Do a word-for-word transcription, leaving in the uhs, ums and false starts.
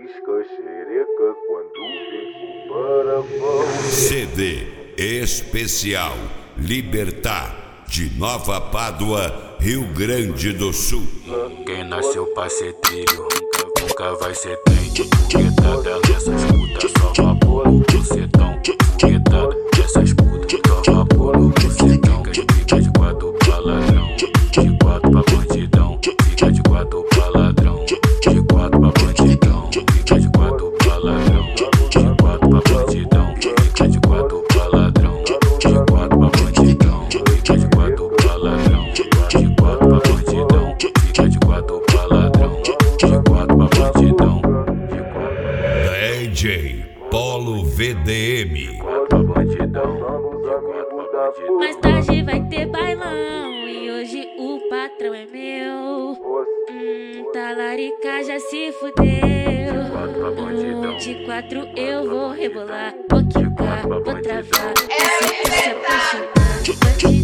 pisca xereca quando vem o parafão. C D especial Libertar, de Nova Pádua, Rio Grande do Sul. Quem nasceu pra ser trilho nunca, nunca vai ser trem. Foguetada nessas putas, só vapor no bucetão. Foguetada nessas putas, só vapor no bucetão. Fica de quatro pra ladrão, de quatro pra bandidão. Fica de quatro pra ladrão, de quatro pra bandidão. Fica de quatro pra ladrão, de quatro pra bandidão. Fica de quatro pra ladrão, de quatro pra bandidão. Fica de quatro pra ladrão, de quatro pra bandidão. Fica de quatro pra ladrão, de quatro pra bandidão. D J Polo V D M. Mais tarde vai ter bailão e hoje o patrão é meu. Hum, talarica já se fudeu. Hum, de quatro eu vou rebolar, vou quicar, vou travar. Esse se apaixonar.